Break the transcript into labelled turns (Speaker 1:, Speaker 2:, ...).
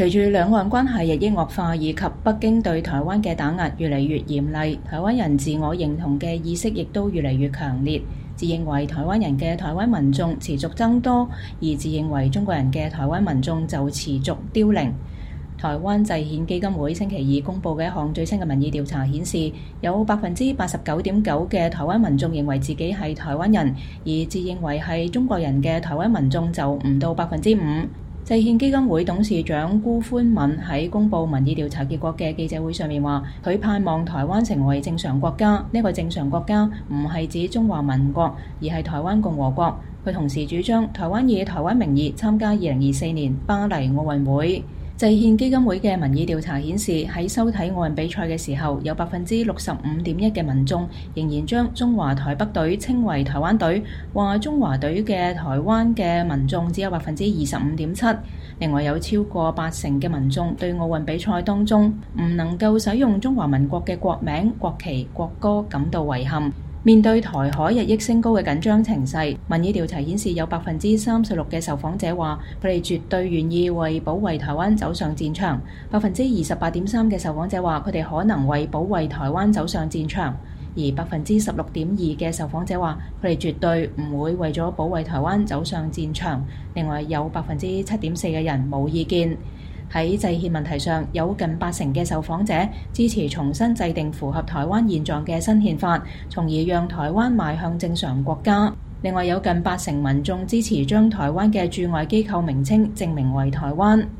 Speaker 1: 隨住兩岸關係日益惡化，以及北京對台灣嘅打壓越嚟越嚴厲，台灣人自我認同嘅意識亦都越嚟越強烈。自認為台灣人嘅台灣民眾持續增多，而自認為中國人嘅台灣民眾就持續凋零。台灣制憲基金會星期二公佈嘅一項最新嘅民意調查顯示，有89.9%嘅台灣民眾認為自己係台灣人，而自認為係中國人嘅台灣民眾就唔到5%。制憲基金會董事長辜寬敏喺公佈民意調查結果嘅記者會上面話，佢盼望台灣成為正常國家。呢個正常國家唔係指中華民國，而係台灣共和國。佢同時主張台灣以台灣名義參加2024年巴黎奧運會。制憲基金會嘅民意調查顯示，喺收睇奧運比賽嘅時候，有65.1%嘅民眾仍然將中華台北隊稱為台灣隊，話中華隊嘅台灣嘅民眾只有25.7%。另外有超過80%嘅民眾對奧運比賽當中唔能夠使用中華民國嘅國名、國旗、國歌感到遺憾。面對台海日益升高嘅緊張情勢，民意調查顯示有36%嘅受訪者話佢哋絕對願意為保衛台灣走上戰場，28.3%嘅受訪者話佢哋可能為保衛台灣走上戰場，而16.2%嘅受訪者話佢哋絕對唔會為咗保衛台灣走上戰場。另外有7.4%嘅人冇意見。喺制憲問題上，有近80%嘅受訪者支持重新制定符合台灣現狀嘅新憲法，從而讓台灣邁向正常國家。另外有近80%民眾支持將台灣嘅駐外機構名稱正名為台灣。